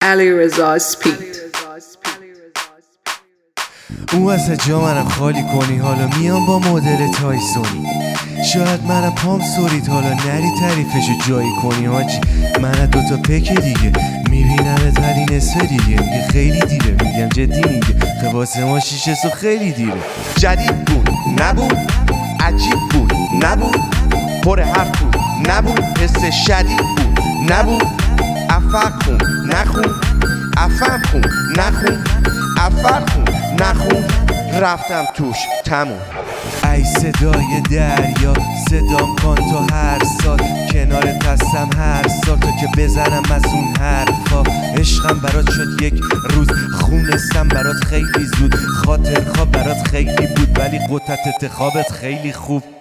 علیرضا اسپید. او از جا منم خالی کنی، حالا میام با مدل تایسونی. شاید منم پام سورید، حالا نری تعریفشو جایی کنی. حاجی من دوتا پک دیگه میبینم ولی نصف دیگه. میگه خیلی دیره، میگم جدی. میگه خواست ما شیشه سو خیلی دیره. جدید بود نبود، عجیب بود نبود، پر حرف بود نبود، حس شدید بود نبود. افق خون نخون، افم خون نخون، افق خون نخون، رفتم توش تموم. ای صدای دریا صدام کن تو هر سال، کنارت هستم هر سال تا که بزنم از اون حرفا. عشقم برات شد یک روز، خونستم برات خیلی زود، خاطر خواب برات خیلی بود ولی قطعت خوابت خیلی خوب